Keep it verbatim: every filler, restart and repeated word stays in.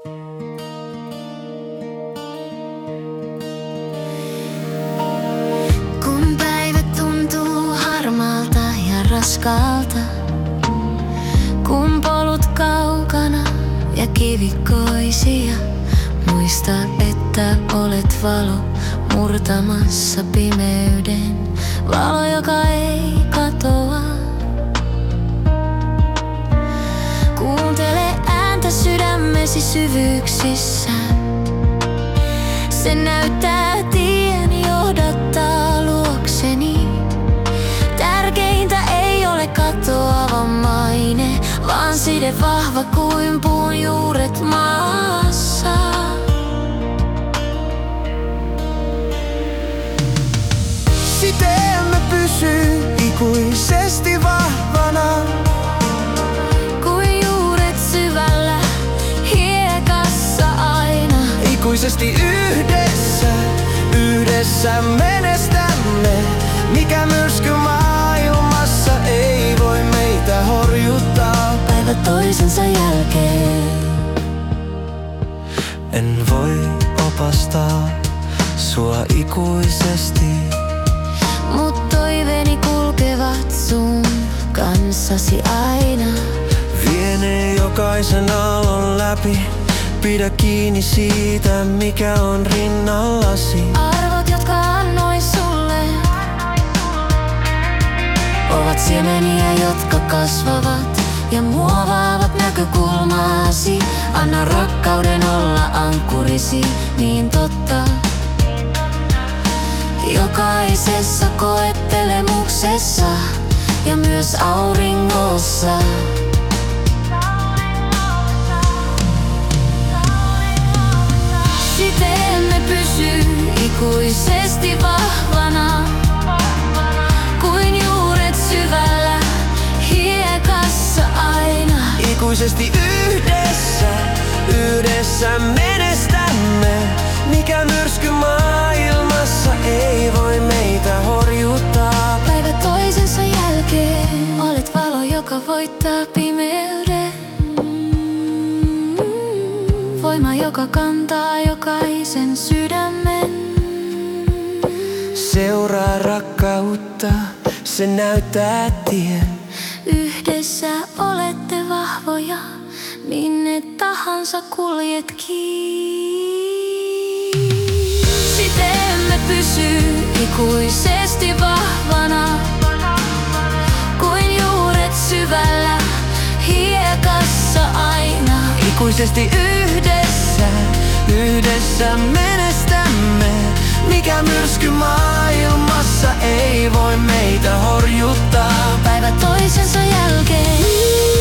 Kun päivä tuntuu harmaalta ja raskaalta, kun polut kaukana ja kivikoisia, muista, että olet valo murtamassa pimeyden, valo, joka ei katoa. Kuuntele ääntä sydämesi syvyyksissä, se näyttää tien, johdattaa luokseni. Tärkeintä ei ole katoava maine, vaan side vahva kuin puun juuret maassa. Siteemme pysyy ikuisesti vahvana, kuin juuret syvällä hiekassa aina. ikuisesti yhdessä, yhdessä menestämme. Mikä myrsky maailmassa ei voi meitä horjuttaa Päivä toisensa jälkeen. En voi opastaa sua ikuisesti, Mut toiveeni kulkevat sun kanssasi aina. vie ne jokaisen aallon läpi. Pidä kiinni siitä, mikä on rinnallasi. Arvot, jotka annoin sulle, ovat siemeniä, jotka kasvavat ja muovaavat näkökulmaasi. Anna rakkauden olla ankkurisi, niin totta. Jokaisessa koettelemuksessa ja myös auringossa. Siteemme pysyy ikuisesti vahvana, kuin juuret syvällä hiekassa aina. Ikuisesti yhdessä, yhdessä menestämme. Mikä myrsky maailmassa ei voi meitä horjuttaa Päivä toisensa jälkeen olet valo, joka voittaa pimeyden. Voima, joka kantaa jokaisen sydämen. Seuraa rakkautta, se näyttää tien. Yhdessä olette vahvoja, minne tahansa kuljetkin. Siteemme pysyy ikuisesti vahvana, kuin juuret syvällä hiekassa aina. Ikuisesti yhdessä, yhdessä menestämme. Mikä myrsky maailmassa ei voi meitä horjuttaa Päivä toisensa jälkeen.